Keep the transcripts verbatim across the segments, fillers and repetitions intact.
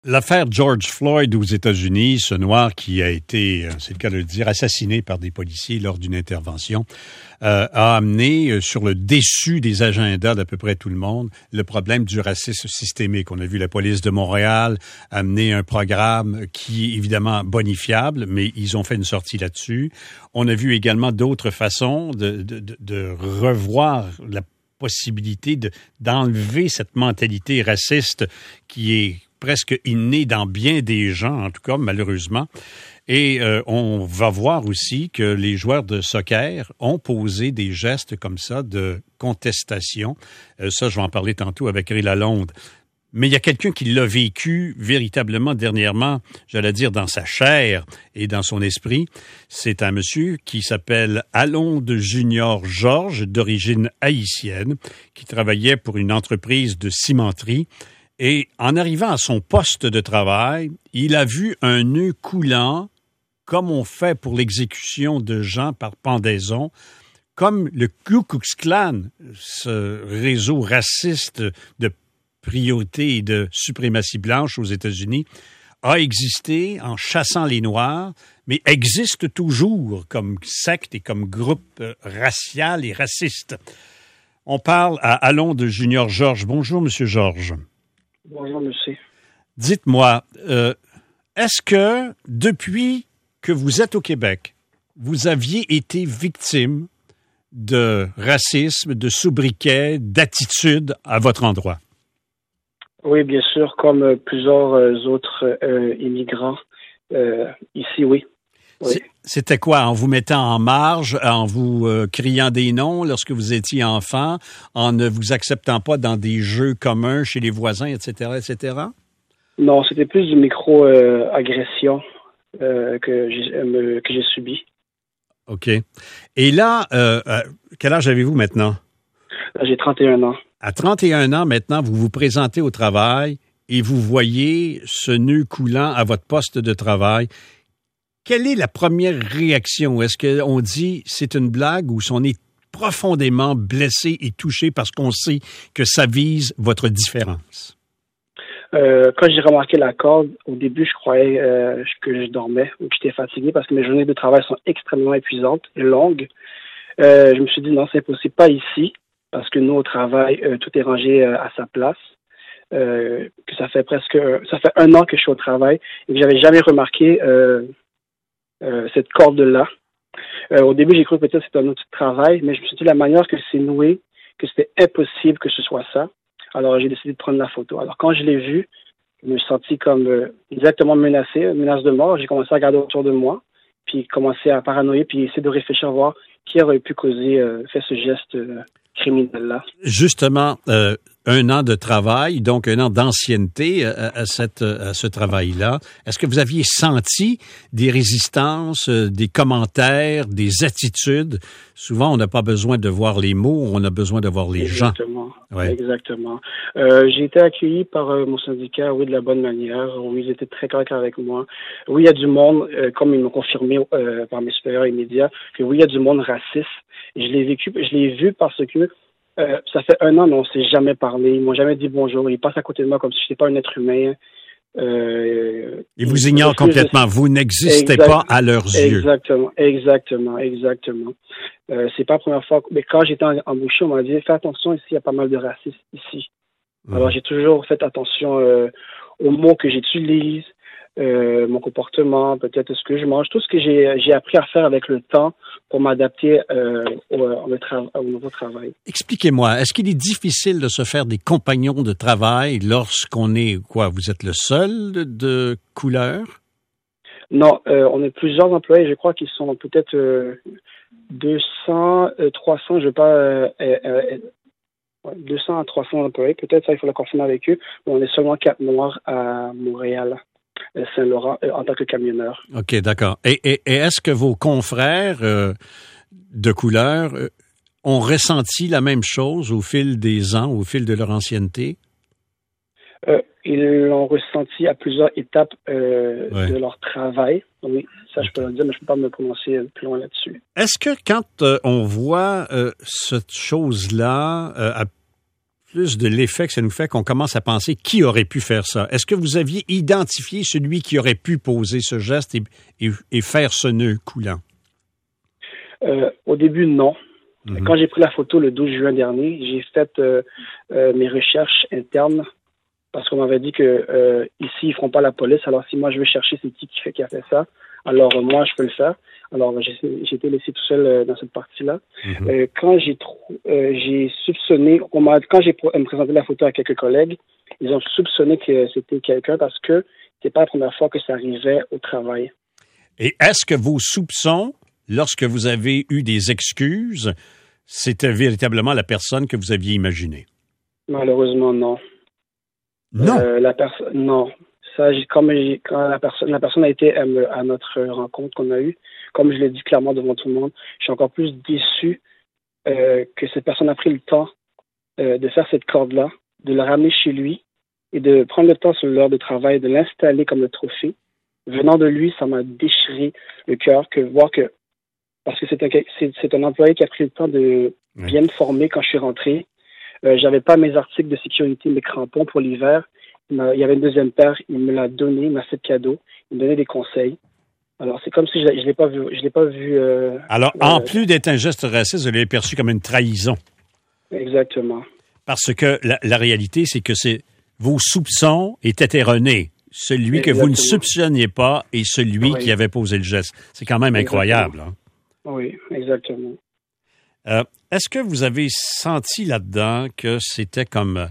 L'affaire George Floyd aux États-Unis, ce noir qui a été, c'est le cas de le dire, assassiné par des policiers lors d'une intervention, euh, a amené sur le dessus des agendas d'à peu près tout le monde le problème du racisme systémique. On a vu la police de Montréal amener un programme qui est évidemment bonifiable, mais ils ont fait une sortie là-dessus. On a vu également d'autres façons de, de, de, de revoir la possibilité de, d'enlever cette mentalité raciste qui est presque inné dans bien des gens, en tout cas, malheureusement. Et euh, on va voir aussi que les joueurs de soccer ont posé des gestes comme ça de contestation. Euh, ça, je vais en parler tantôt avec Ray Lalonde. Mais il y a quelqu'un qui l'a vécu véritablement dernièrement, j'allais dire dans sa chair et dans son esprit. C'est un monsieur qui s'appelle Alonde Junior Georges, d'origine haïtienne, qui travaillait pour une entreprise de cimenterie. Et en arrivant à son poste de travail, il a vu un nœud coulant, comme on fait pour l'exécution de gens par pendaison, comme le Ku Klux Klan, ce réseau raciste de priorité et de suprématie blanche aux États-Unis, a existé en chassant les Noirs, mais existe toujours comme secte et comme groupe racial et raciste. On parle à Alonde Junior Georges. Bonjour, Monsieur Georges. Bonjour, monsieur. Dites-moi, euh, est-ce que depuis que vous êtes au Québec, vous aviez été victime de racisme, de sobriquet, d'attitude à votre endroit? Oui, bien sûr, comme plusieurs autres euh, immigrants euh, ici, oui. oui. C'était quoi? En vous mettant en marge, en vous euh, criant des noms lorsque vous étiez enfant, en ne vous acceptant pas dans des jeux communs chez les voisins, et cetera, et cetera? Non, c'était plus du micro-agression euh, euh, que j'ai euh, que j'ai subi. OK. Et là, euh, euh, quel âge avez-vous maintenant? Là, j'ai trente et un ans. À trente et un ans maintenant, vous vous présentez au travail et vous voyez ce nœud coulant à votre poste de travail. Quelle est la première réaction? Est-ce qu'on dit c'est une blague ou si on est profondément blessé et touché parce qu'on sait que ça vise votre différence? Euh, quand j'ai remarqué la corde, au début, je croyais euh, que je dormais ou que j'étais fatigué parce que mes journées de travail sont extrêmement épuisantes et longues. Euh, je me suis dit non, c'est impossible, pas ici, parce que nous, au travail, euh, tout est rangé euh, à sa place. Euh, que ça fait presque, ça fait un an que je suis au travail et que j'avais jamais remarqué euh, Euh, cette corde-là. Euh, au début, j'ai cru que peut-être c'était un outil de travail, mais je me suis dit la manière que c'est noué, que c'était impossible que ce soit ça. Alors, j'ai décidé de prendre la photo. Alors, quand je l'ai vu, je me suis senti comme euh, exactement menacé, menace de mort. J'ai commencé à regarder autour de moi, puis commencé à paranoïer, puis essayer de réfléchir à voir qui aurait pu causer, euh, faire ce geste euh, criminel-là. Justement, euh, un an de travail, donc un an d'ancienneté à, à, cette, à ce travail-là. Est-ce que vous aviez senti des résistances, des commentaires, des attitudes? Souvent, on n'a pas besoin de voir les mots, on a besoin de voir les Exactement. gens. Ouais. Exactement. Euh, j'ai été accueilli par euh, mon syndicat, oui, de la bonne manière. Oui, ils étaient très corrects avec moi. Oui, il y a du monde, euh, comme ils m'ont confirmé euh, par mes supérieurs immédiats, que oui, il y a du monde raciste. Et je l'ai vécu, je l'ai vu parce que Euh, ça fait un an, mais on ne s'est jamais parlé. Ils m'ont jamais dit bonjour. Ils passent à côté de moi comme si je n'étais pas un être humain. Euh, ils vous ignorent complètement. Vous n'existez exact, pas à leurs yeux. Exactement, exactement, exactement. Euh, c'est pas la première fois. Mais quand j'étais embauché, on m'a dit fais attention ici, il y a pas mal de racistes ici. Mmh. Alors j'ai toujours fait attention euh, aux mots que j'utilise, euh, mon comportement, peut-être ce que je mange, tout ce que j'ai, j'ai appris à faire avec le temps pour m'adapter euh, au, au, tra- au nouveau travail. Expliquez-moi, est-ce qu'il est difficile de se faire des compagnons de travail lorsqu'on est, quoi, vous êtes le seul de, de couleur? Non, euh, on est plusieurs employés, je crois qu'ils sont peut-être euh, deux cents, euh, trois cents, je ne veux pas... Euh, euh, deux cents à trois cents employés, peut-être ça, il faut le confirmer avec eux, mais on est seulement quatre Noirs à Montréal. Saint-Laurent euh, en tant que camionneur. OK, d'accord. Et, et, et est-ce que vos confrères euh, de couleur euh, ont ressenti la même chose au fil des ans, au fil de leur ancienneté? Euh, ils l'ont ressenti à plusieurs étapes euh, ouais. de leur travail. Oui, ça, okay. Je peux le dire, mais je ne peux pas me prononcer plus loin là-dessus. Est-ce que quand euh, on voit euh, cette chose-là, euh, à plus de l'effet que ça nous fait qu'on commence à penser qui aurait pu faire ça. Est-ce que vous aviez identifié celui qui aurait pu poser ce geste et, et, et faire ce nœud coulant? Euh, au début, non. Mm-hmm. Quand j'ai pris la photo le douze juin dernier, j'ai fait euh, euh, mes recherches internes parce qu'on m'avait dit que euh, ici, ils ne feront pas la police. Alors, si moi, je veux chercher c'est qui qui, fait, qui a fait ça, alors euh, moi, je peux le faire. Alors, j'ai, j'ai été laissé tout seul euh, dans cette partie-là. Mm-hmm. Euh, quand j'ai trou- euh, j'ai soupçonné, on m'a, quand j'ai pr- présenté la photo à quelques collègues, ils ont soupçonné que c'était quelqu'un parce que c'est pas la première fois que ça arrivait au travail. Et est-ce que vos soupçons, lorsque vous avez eu des excuses, c'était véritablement la personne que vous aviez imaginée? Malheureusement, non. Non? Euh, la personne, non. Ça, j'ai, comme j'ai, quand la personne, la personne a été à, me, à notre rencontre qu'on a eue, comme je l'ai dit clairement devant tout le monde, je suis encore plus déçu euh, que cette personne a pris le temps euh, de faire cette corde-là, de le ramener chez lui et de prendre le temps sur l'heure de travail, de l'installer comme le trophée. Venant de lui, ça m'a déchiré le cœur que voir que parce que c'est un, c'est, c'est un employé qui a pris le temps de bien me former quand je suis rentré. Euh, j'avais pas mes articles de sécurité, mes crampons pour l'hiver. Il, il y avait une deuxième paire, il me l'a donné, il m'a fait de cadeau, il me donnait des conseils. Alors, c'est comme si je ne l'ai pas vu. Je l'ai pas vu euh, Alors, en euh, plus d'être un geste raciste, vous l'avez perçu comme une trahison. Exactement. Parce que la, la réalité, c'est que c'est, vos soupçons étaient erronés. Celui Exactement. Que vous ne soupçonniez pas et celui oui. qui avait posé le geste. C'est quand même incroyable. Hein? Oui, exactement. Euh, est-ce que vous avez senti là-dedans que c'était comme...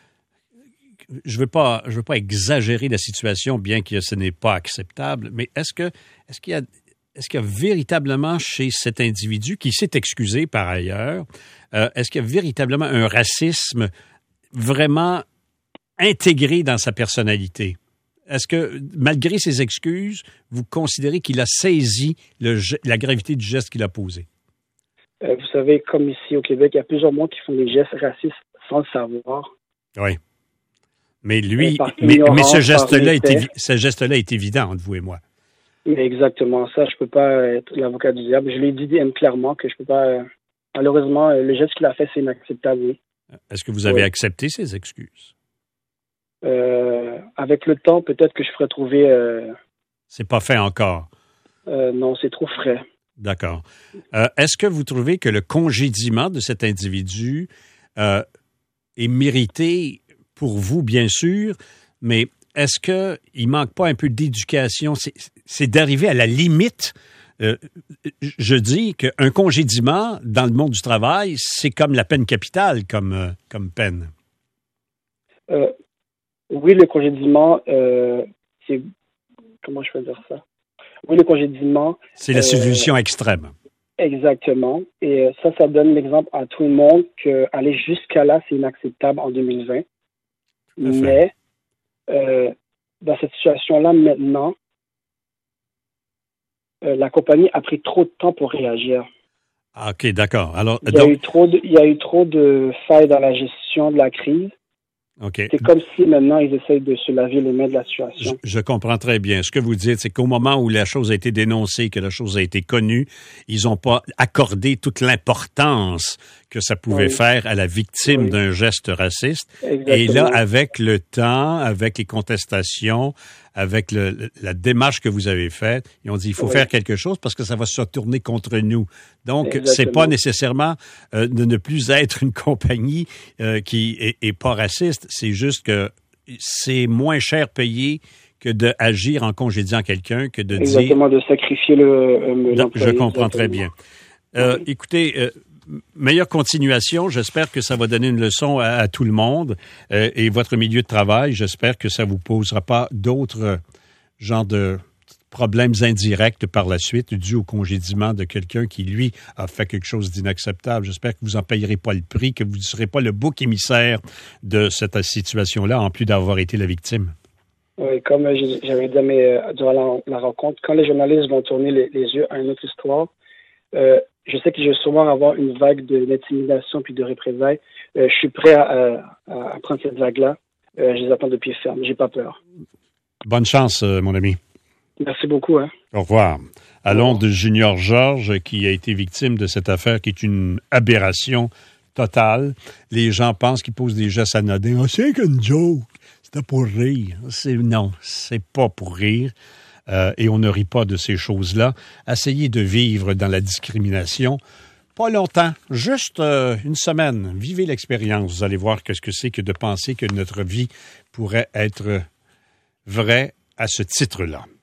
Je ne veux pas, je veux pas exagérer la situation, bien que ce n'est pas acceptable, mais est-ce que, est-ce qu'il y a, est-ce qu'il y a véritablement chez cet individu, qui s'est excusé par ailleurs, euh, est-ce qu'il y a véritablement un racisme vraiment intégré dans sa personnalité? Est-ce que, malgré ses excuses, vous considérez qu'il a saisi le, la gravité du geste qu'il a posé? Euh, vous savez, comme ici au Québec, il y a plusieurs gens qui font des gestes racistes sans le savoir. Oui. Mais lui, mais, mais ce geste-là est, évi- ce geste-là est évident entre vous et moi. Mais exactement ça, je peux pas être l'avocat du diable. Je lui ai dit clairement que je peux pas. Euh, malheureusement, le geste qu'il a fait, c'est inacceptable. Oui. Est-ce que vous avez oui. accepté ses excuses? Euh, avec le temps, peut-être que je ferai trouver. Euh, c'est pas fait encore. Euh, non, c'est trop frais. D'accord. Euh, est-ce que vous trouvez que le congédiement de cet individu euh, est mérité? Pour vous, bien sûr, mais est-ce qu'il ne manque pas un peu d'éducation? C'est, c'est d'arriver à la limite. Euh, je dis qu'un congédiement dans le monde du travail, c'est comme la peine capitale comme, euh, comme peine. Euh, oui, le congédiement, euh, c'est... Comment je peux dire ça? Oui, le congédiement... C'est la solution euh, extrême. Exactement. Et ça, ça donne l'exemple à tout le monde qu'aller jusqu'à là, c'est inacceptable en deux mille vingt. Mais euh, dans cette situation-là, maintenant, euh, la compagnie a pris trop de temps pour réagir. Ah, OK, d'accord. Alors, il, y a eu trop de, il y a eu trop de failles dans la gestion de la crise. Okay. C'est comme si maintenant ils essayent de se laver les mains de la situation. Je, je comprends très bien. Ce que vous dites, c'est qu'au moment où la chose a été dénoncée, que la chose a été connue, ils n'ont pas accordé toute l'importance que ça pouvait oui. faire à la victime oui. d'un geste raciste. Exactement. Et là, avec le temps, avec les contestations, avec le, la démarche que vous avez faite, ils ont dit il faut oui. faire quelque chose parce que ça va se retourner contre nous. Donc, Exactement. c'est pas nécessairement euh, de ne plus être une compagnie euh, qui est, est pas raciste. C'est juste que c'est moins cher payé que d'agir en congédiant quelqu'un que de Exactement, dire... de sacrifier le, euh, l'employé. Je comprends très bien. Euh, oui. Écoutez, euh, meilleure continuation. J'espère que ça va donner une leçon à, à tout le monde. Euh, et votre milieu de travail, j'espère que ça vous posera pas d'autres euh, genres de problèmes indirects par la suite dus au congédiement de quelqu'un qui, lui, a fait quelque chose d'inacceptable. J'espère que vous n'en payerez pas le prix, que vous ne serez pas le bouc émissaire de cette situation-là, en plus d'avoir été la victime. Oui, comme j'avais dit mais, durant la, la rencontre, quand les journalistes vont tourner les, les yeux à une autre histoire, euh, je sais que je vais sûrement avoir une vague de, d'intimidation puis de représailles. Euh, je suis prêt à, à, à prendre cette vague-là. Euh, je les attends de pied ferme. J'ai pas peur. Bonne chance, euh, mon ami. Merci beaucoup. Hein. Au revoir. Allons de Junior Georges, qui a été victime de cette affaire qui est une aberration totale. Les gens pensent qu'ils posent des gestes anodins. Oh, c'est qu'une joke. C'était pour rire. C'est, non, c'est pas pour rire. Euh, et on ne rit pas de ces choses-là. Essayez de vivre dans la discrimination. Pas longtemps, juste euh, une semaine. Vivez l'expérience. Vous allez voir qu'est-ce que c'est que de penser que notre vie pourrait être vraie à ce titre-là.